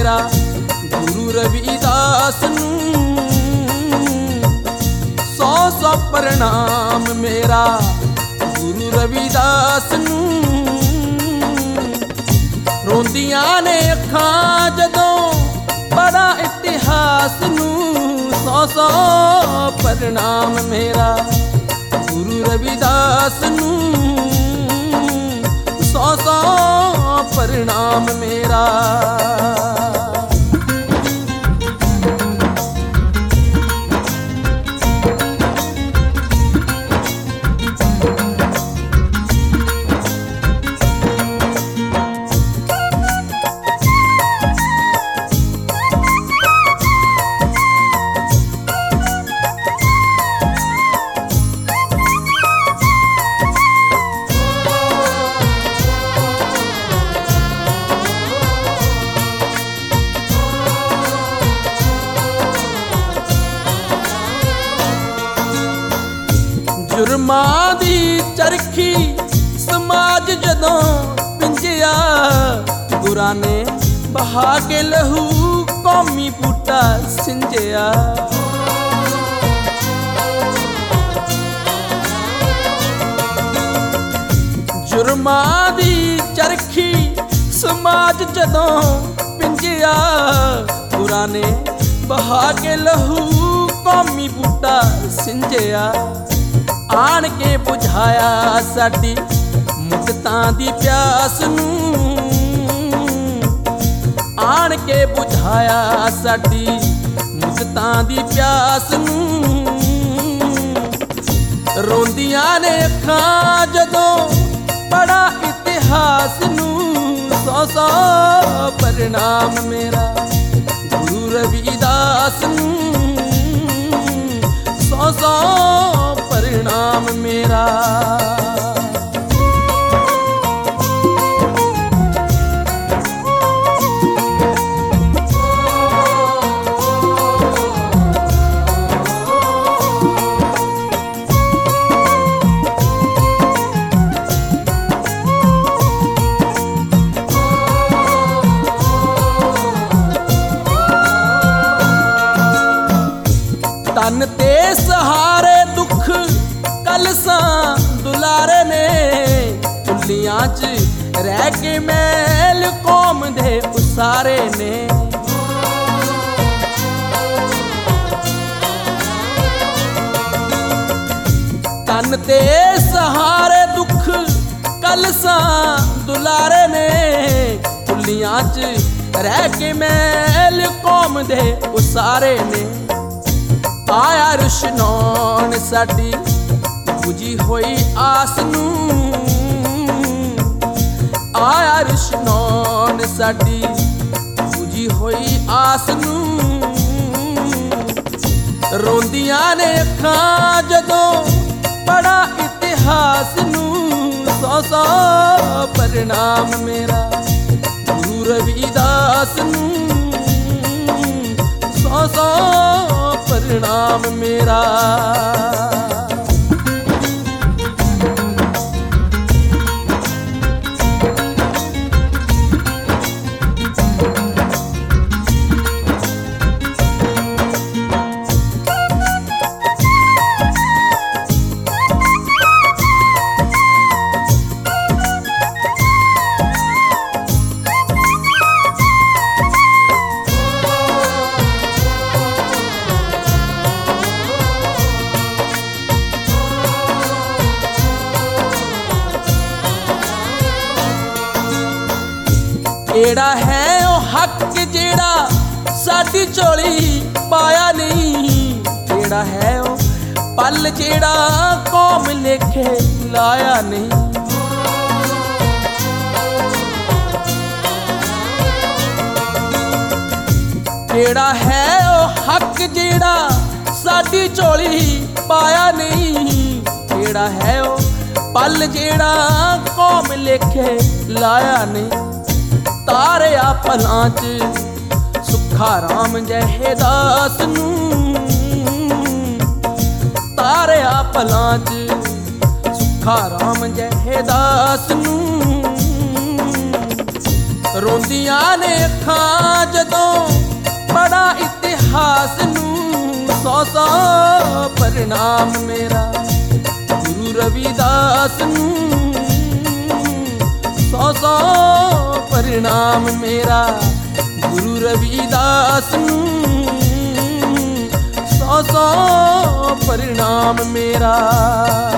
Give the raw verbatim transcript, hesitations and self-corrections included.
मेरा गुरु रविदास नूं सौ सौ प्रणाम मेरा गुरु रविदास नूं। रोंदियां ने अखां जदों बड़ा इतिहास नूं सौ सौ प्रणाम मेरा गुरु रविदास नूं सौ सौ प्रणाम मेरा। जुर्मां दी चरखी समाज जदों पिंजिया गुरां ने बहा के लहू कौमी बूटा सिंजिया। जुर्मां दी चरखी समाज जदों पिंजिया गुरां ने बहा के लहू कौमी बूटा सिंजिया। आन के बुझाया साडी मुद्दतां दी प्यास नूं आन के बुझाया साडी मुद्दतां दी प्यास नूं। रोंदियां ने अखां जदों बड़ा इतिहास नूं सौ सौ प्रणाम मेरा गुरु रविदास नूं सौ सौ प्रणाम मेरा। तन ते सहारे दुख कलसां दुलारे ने चुल्लियां च रह के मैल कौम दे उसारे ने। तन ते सहारे दुख कलसां दुलारे ने चुल्लियां च रह के मैल कौम दे उसारे ने। आया रुशनान साडी बुझी होई आस नूं आया रुशनान साडी बुझी होई आस नूं। रोंदियां ने अखां जदों बड़ा इतिहास नूं सौ सौ प्रणाम मेरा गुरु रविदास नूं सौ सौ प्रणाम मेरा। केड़ा है ओ हक जेड़ा साडी झोली पाया नहीं केड़ा है ओ पल जेड़ा कौम लेखे लाया नहीं। केड़ा है ओ हक जेड़ा साडी झोली पाया नहीं केड़ा है ओ पल जेड़ा कौम लेखे लाया नहीं। तारिया पलां च सुखा राम जहे दास नूं तारिया पलां च सुखा राम जहे दास नूं। ਰੋਂਦੀਆਂ ਨੇ ਅੱਖਾਂ ਜਦੋਂ ਪੜਾ ਇਤਿਹਾਸ ਨੂੰ, ਸੌ ਸੌ ਪ੍ਰਣਾਮ ਮੇਰਾ ਗੁਰੂ ਰਵਿਦਾਸ ਨੂੰ, ਸੌ ਸੌ ਪ੍ਰਣਾਮ ਮੇਰਾ ਗੁਰੂ ਰਵਿਦਾਸ ਨੂੰ, ਸੌ ਸੌ ਪ੍ਰਣਾਮ ਮੇਰਾ।